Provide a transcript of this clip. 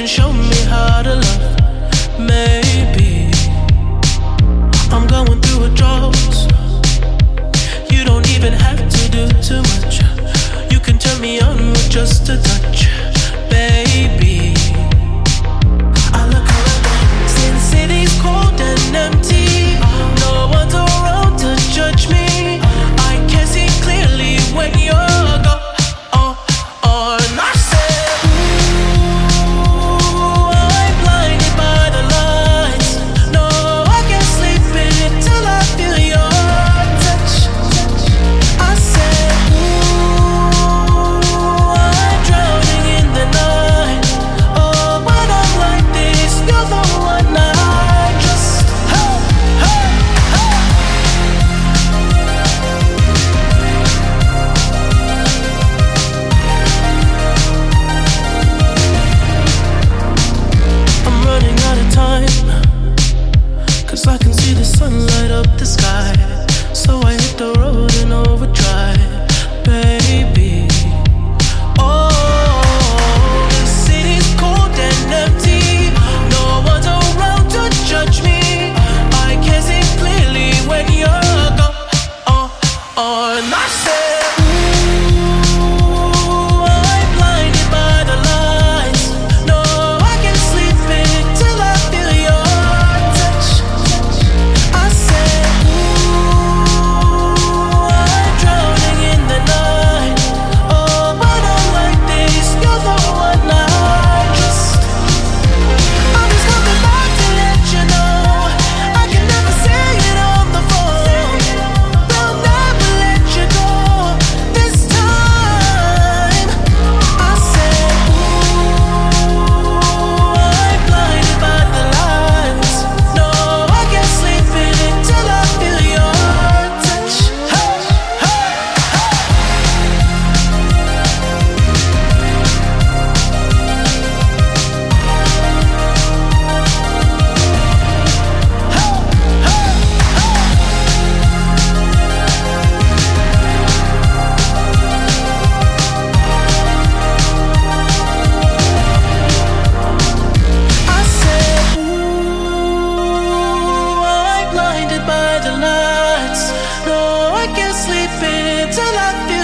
can show me how to love. Maybe I'm going through a drought. You don't even have to do too much. You can turn me on with just a touch, baby. I look around, since city's cold and empty, no one's around to judge me. I can see clearly when you're gone. I said, ooh, I'm blinded by the lights. No, I can't sleep until I feel your touch. I said, ooh, I'm drowning in the night. Oh, when I'm like this, you're the one I trust. Hey, hey, hey. I'm running out of time, 'cause I can see the sun light up the sky. So I hit the road in overdrive, baby. Oh, the city's cold and empty. No one's around to judge me. I can see clearly when you're gone. And I said, ooh, I'm blinded by the lights. No, I can't sleep until I feel your touch. I said, ooh, I'm drowning in the night. Oh, when I'm like this, you're the one I trust. I'm just coming back to let you know I can never say it on the phone. They'll never let you go this time. I said, ooh, I'm blinded by the lights. No, I can't sleep until I feel your touch. Hey, hey, I said, ooh, I'm blinded by the lights. No, I can't sleep until I feel